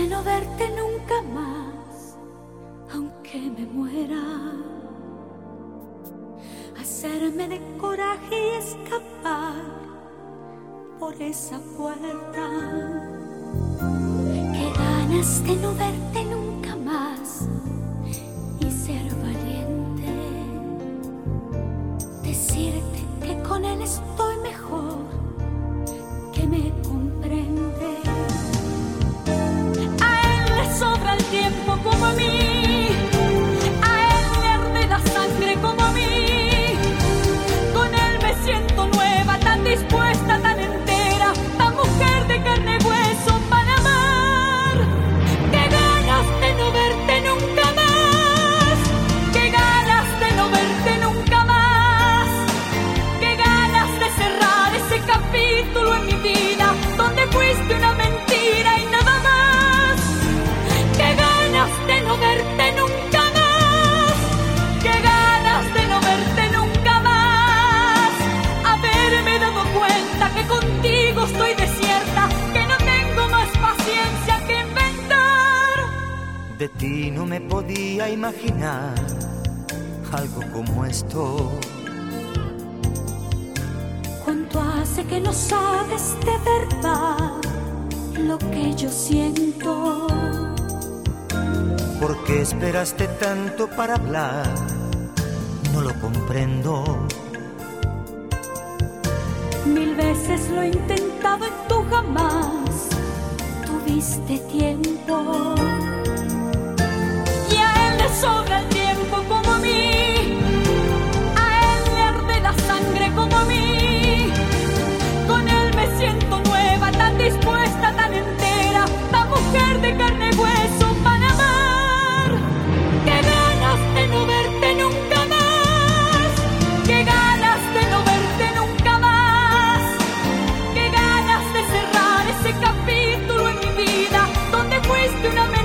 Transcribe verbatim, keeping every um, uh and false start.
no verte nunca más, aunque me muera. Hacerme de coraje y escapar por esa puerta. Qué ganas de no verte nunca más y ser valiente. Decirte que con él estoy mejor, que me comprende. A él le sobra el tiempo como a mí, a él le arde la sangre como a mí. Con él me siento nueva, tan dispuesta, tan entera, tan mujer de carne y hueso para amar. Qué ganas de no verte nunca más, qué ganas de no verte nunca más, qué ganas de cerrar ese capítulo en mi vida donde fuiste una mentira y nada más. Qué ganas de no verte nunca más, qué ganas de no verte nunca más. Haberme dado cuenta que contigo estoy desierta, que no tengo más paciencia que inventar. De ti no me podía imaginar algo como esto. ¿Cuánto hace que no sabes de verdad lo que yo siento? ¿Por qué esperaste tanto para hablar? No lo comprendo. Mil veces lo he intentado y tú jamás tuviste tiempo. Y a él le sobra el tiempo como a mí, a él le arde la sangre como a mí. Con él me siento nueva, tan dispuesta, tan entera, tan mujer de carne y hueso para amar. Qué ganas de no verte nunca más, qué ganas de no verte nunca más, qué ganas de cerrar ese capítulo en mi vida donde fuiste una